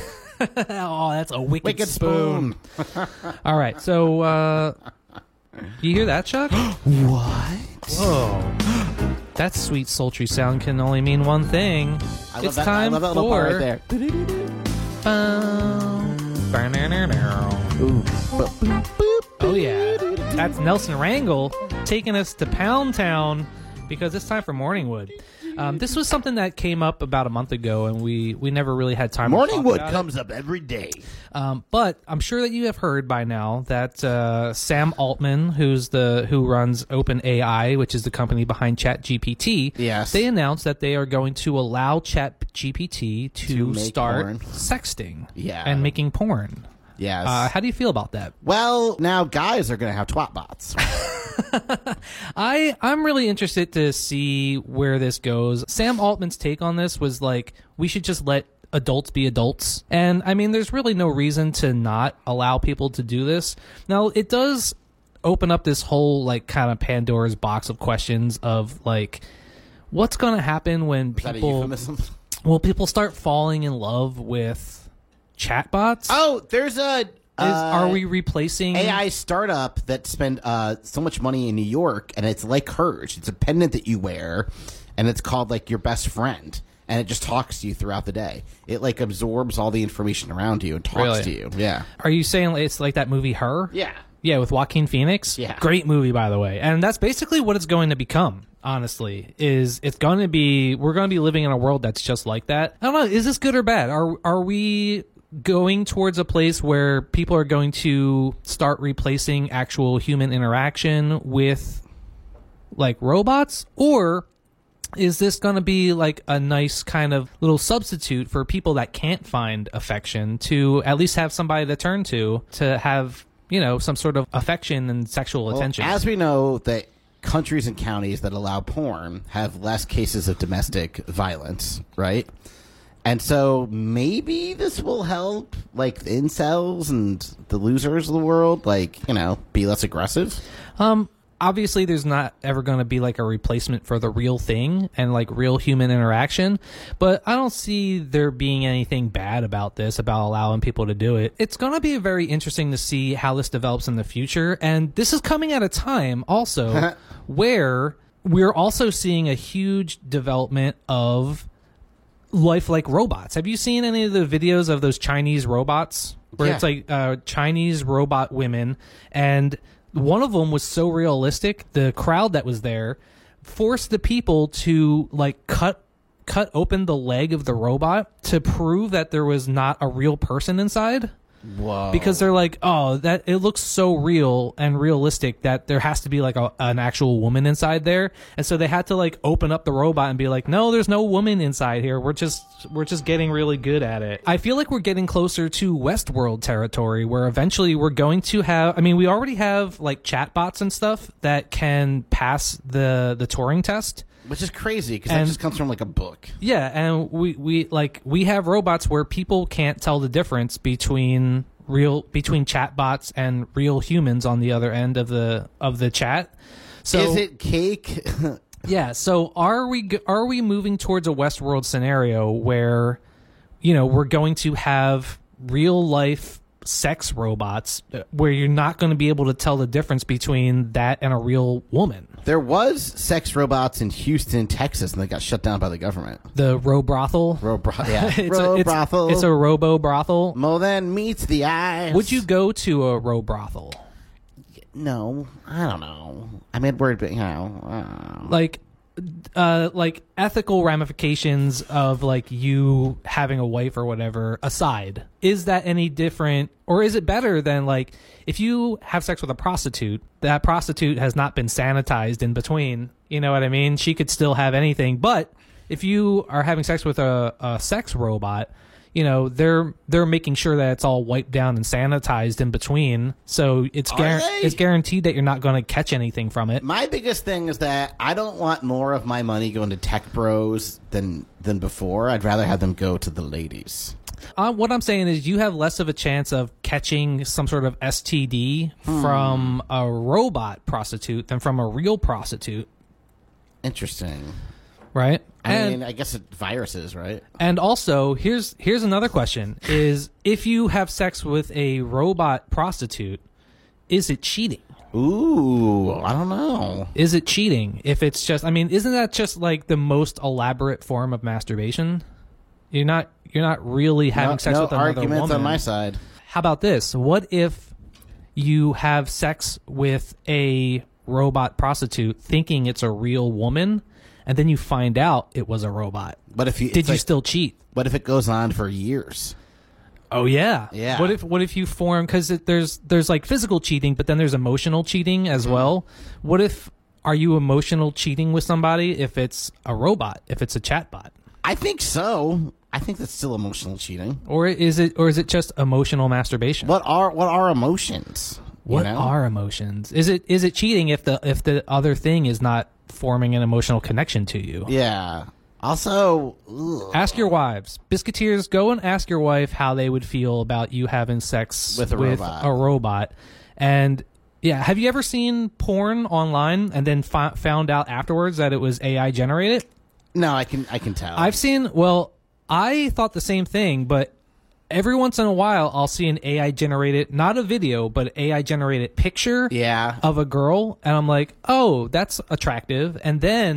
Oh, that's a wicked, Wicked spoon. Spoon. All right, so uh, you hear that, Chuck? What? Whoa. That sweet, sultry sound can only mean one thing. I love it's that, time I love that for little part right there. Ooh. Boop, boop, boop. Oh yeah, that's Nelson Rangel taking us to Pound Town because it's time for Morningwood. Um, this was something that came up about a month ago, and we, we never really had time. to talk Morningwood about it. comes up every day. Um, but I'm sure that you have heard by now that uh, Sam Altman, who's the who runs OpenAI, which is the company behind ChatGPT, Yes. they announced that they are going to allow ChatGPT to, To make start porn. sexting Yeah. and making porn. Yes. Uh, how do you feel about that? well, now guys are going to have twat bots. I I'm really interested to see where this goes. Sam Altman's take on this was like we should just let adults be adults. And I mean there's really no reason to not allow people to do this. Now it does open up this whole like kind of Pandora's box of questions of like what's going to happen when Is that a people euphemism? well people start falling in love with chatbots? Oh, there's a Is, uh, are we replacing A I startup that spent uh, so much money in New York, and it's like hers. It's a pendant that you wear, and it's called like your best friend. and it just talks to you throughout the day. It like absorbs all the information around you and talks Really? to you. Yeah. Are you saying it's like that movie Her? Yeah. Yeah, with Joaquin Phoenix. Yeah. Great movie, by the way. And that's basically what it's going to become, honestly, is it's going to be, we're going to be living in a world that's just like that. I don't know, is this good or bad? Are Are we going towards a place where people are going to start replacing actual human interaction with, like, robots? Or is this going to be like a nice kind of little substitute for people that can't find affection to at least have somebody to turn to to have, you know, some sort of affection and sexual Well, attention? as we know that countries and counties that allow porn have less cases of domestic violence, right? And so maybe this will help, like, the incels and the losers of the world, like, you know, be less aggressive. Um, obviously, there's not ever going to be like a replacement for the real thing and like real human interaction, but I don't see there being anything bad about this, about allowing people to do it. It's going to be very interesting to see how this develops in the future, and this is coming at a time also where we're also seeing a huge development of lifelike robots. Have you seen any of the videos of those Chinese robots where Yeah. it's like uh, Chinese robot women, and one of them was so realistic, the crowd that was there forced the people to like cut cut open the leg of the robot to prove that there was not a real person inside. Whoa. Because they're like, oh, that it looks so real and realistic that there has to be like a, an actual woman inside there, and so they had to like open up the robot and be like, no, there's no woman inside here. We're just we're just getting really good at it. I feel like we're getting closer to Westworld territory, where eventually we're going to have. I mean, we already have like chatbots and stuff that can pass the the Turing test. Which is crazy, because that And- just comes from, like, a book. Yeah, and we, we like we have robots where people can't tell the difference between real between chatbots and real humans on the other end of the of the chat. So Is it cake? yeah, so are we g- are we moving towards a Westworld scenario where, you know, we're going to have real life sex robots uh, where you're not going to be able to tell the difference between that and a real woman? There was sex robots in Houston, Texas, and they got shut down by the government. The ro brothel. Ro bro- yeah. it's, Ro a, it's, brothel. it's a robo brothel. More than meets the eyes. Would you go to a ro brothel? No, I don't know. I mean, we're, you know. Uh, Like, uh, like ethical ramifications of like you having a wife or whatever aside, is that any different, or is it better than like if you have sex with a prostitute, that prostitute has not been sanitized in between? You know what I mean? She could still have anything, but if you are having sex with a, a sex robot, you know, they're they're making sure that it's all wiped down and sanitized in between, so it's Are guar- they? it's guaranteed that you're not going to catch anything from it. my biggest thing is that I don't want more of my money going to tech bros than than before. I'd rather have them go to the ladies. Uh, what I'm saying is you have less of a chance of catching some sort of S T D from a robot prostitute than from a real prostitute, Interesting. right? I and mean, I guess it viruses, right? and also here's here's another question: is if you have sex with a robot prostitute, is it cheating? Ooh, I don't know. Is it cheating if it's just? I mean, isn't that just like the most elaborate form of masturbation? You're not you're not really having no, sex no with another arguments woman. on my side. How about this? What if you have sex with a robot prostitute thinking it's a real woman, and then you find out it was a robot? But if you Did it's you like, still cheat? What if it goes on for years? Oh yeah, Yeah. What if what if you form, because there's there's like physical cheating, but then there's emotional cheating as well. What if are you emotional cheating with somebody if it's a robot, if it's a chatbot? I think so. I think that's still emotional cheating. Or is it or is it just emotional masturbation? What are what are emotions? You What know? are emotions? Is it is it cheating if the if the other thing is not forming an emotional connection to you? Yeah. Also, ugh, Ask your wives. Biscuiteers, go and ask your wife how they would feel about you having sex With a robot. a robot. And yeah, have you ever seen porn online and then fi- found out afterwards that it was A I generated? no, I can I can tell. I've seen, well, I thought the same thing, but every once in a while I'll see an A I generated, not a video, but A I generated picture yeah. of a girl, and I'm like, oh, that's attractive. And then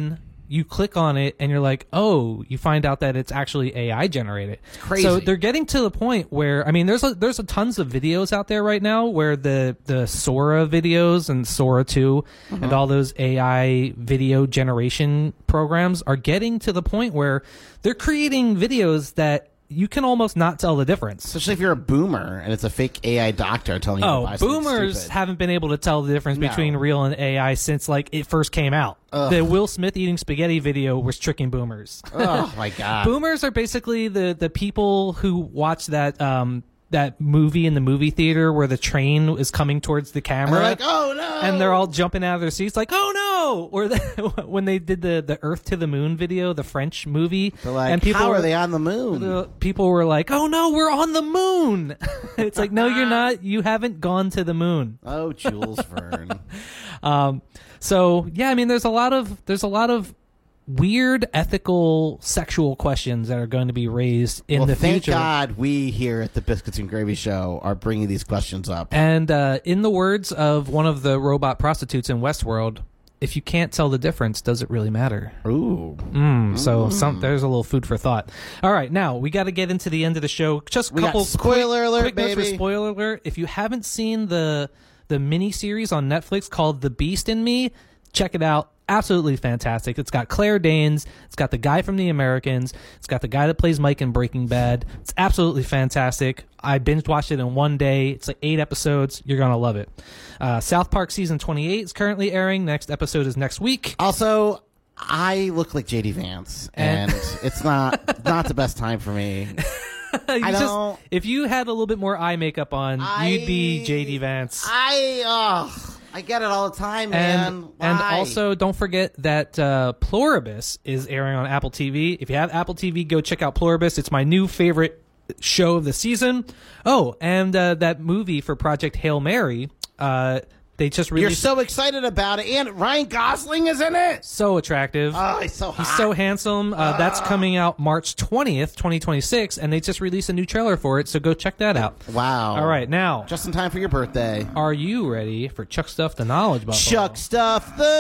you click on it and you're like, oh, you find out that it's actually A I generated. It's crazy. So they're getting to the point where, I mean, there's a, there's a tons of videos out there right now where the, the Sora videos and Sora two mm-hmm. and all those A I video generation programs are getting to the point where they're creating videos that you can almost not tell the difference. Especially if you're a boomer and it's a fake A I doctor telling you oh, to buy something boomers stupid. haven't been able to tell the difference No. between real and A I since like it first came out. Ugh. The Will Smith eating spaghetti video was tricking boomers. Oh my god. Boomers are basically the the people who watch that um that movie in the movie theater where the train is coming towards the And camera. they're like, oh no. And they're all jumping out of their seats like, oh no! Or the, when they did the, the Earth to the Moon video, the French movie. They're like, and people how were, are they on the moon? the people were like, oh no, we're on the moon. It's like, no, you're not. You haven't gone to the moon. Oh, Jules Verne. Um, so yeah, I mean, there's a lot of there's a lot of weird ethical sexual questions that are going to be raised in well, the thank future. God we here at the Biscuits and Gravy Show are bringing these questions up. And uh, in the words of one of the robot prostitutes in Westworld, if you can't tell the difference, does it really matter? Ooh. Mm, so some, there's a little food for thought. All right, now we got to get into the end of the show. Just a We got couple spoiler quick, alert, quick notes for baby. spoiler alert. If you haven't seen the the mini series on Netflix called The Beast in Me, check it out. Absolutely fantastic. It's got Claire Danes. It's got the guy from The Americans. It's got the guy that plays Mike in Breaking Bad. It's absolutely fantastic. I binge watched it in one day. It's like eight episodes. You're going to love it. Uh, South Park season twenty-eight is currently airing. Next episode is next week. Also, I look like J D Vance, and, And- it's not not the best time for me. You I just- don't- if you had a little bit more eye makeup on, I- you'd be J D Vance. I uh, I get it all the time, man. And, and Why? also, don't forget that uh, Pluribus is airing on Apple T V. If you have Apple T V, go check out Pluribus. It's my new favorite show of the season. Oh, and uh, that movie for Project Hail Mary, uh, they just You're released. so excited about it, and Ryan Gosling is in it. so attractive. Oh, he's so hot. He's so handsome. Uh, that's coming out March twentieth, twenty twenty-six, and they just released a new trailer for it, so go check that out. Wow. All right, now, Just in time for your birthday. are you ready for Chuck Stuff the Knowledge Buffalo? Chuck Stuff the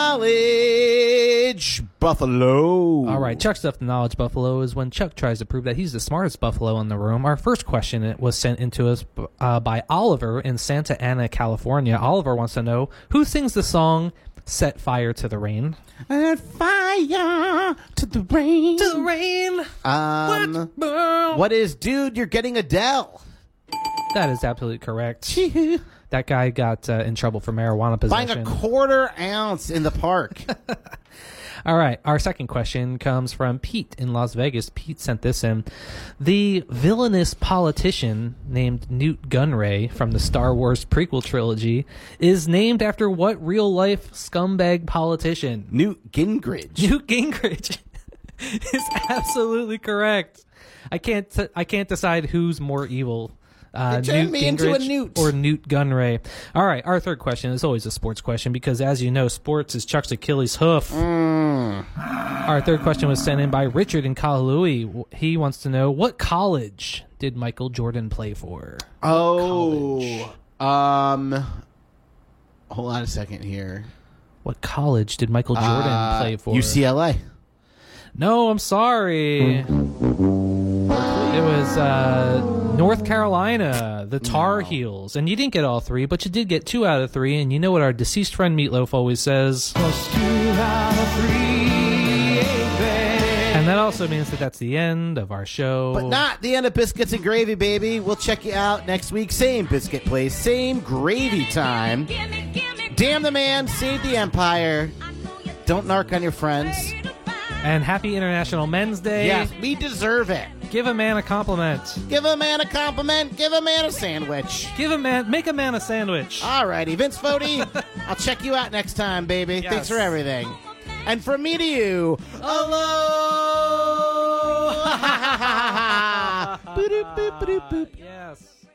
Knowledge Buffalo. All right, Chuck Stuff the Knowledge Buffalo is when Chuck tries to prove that he's the smartest buffalo in the room. Our first question was sent into us uh, by Oliver in Santa Ana, California. Oliver wants to know, who sings the song Set Fire to the Rain? Set fire to the rain. To the rain! Um, What? Burn? what is, dude, you're getting Adele. That is absolutely correct. That guy got uh, in trouble for marijuana Buying possession. a quarter ounce in the park. All right, our second question comes from Pete in Las Vegas. Pete sent this in. The villainous politician named Newt Gunray from the Star Wars prequel trilogy is named after what real-life scumbag politician? Newt Gingrich. Newt Gingrich is absolutely correct. I can't t- I can't decide who's more evil. Uh, They turned Newt me into a Gingrich newt. or Newt Gunray. All right, our third question is always a sports question because, as you know, sports is Chuck's Achilles hoof. Mm. Our third question was sent in by Richard in Kahului. He wants to know, what college did Michael Jordan play for? Oh. Um. Hold on a second here. What college did Michael Jordan Uh, play for? U C L A. No, I'm sorry. It was uh, North Carolina, the Tar Heels. And you didn't get all three, but you did get two out of three. And you know what our deceased friend Meatloaf always says? Plus two out of three. And that also means that that's the end of our show. But not the end of Biscuits and Gravy, baby. We'll check you out next week. Same biscuit place, same gravy time. Damn the man, save the empire. Don't narc on your friends. And happy International Men's Day. Yes, we deserve it. Give a man a compliment. Give a man a compliment. Give a man a sandwich. Give a man, make a man a sandwich. All righty, Vince Fodi, I'll check you out next time, baby. Yes. Thanks for everything. And from me to you, hello. Boop, boop, boop, boop, boop. Yes.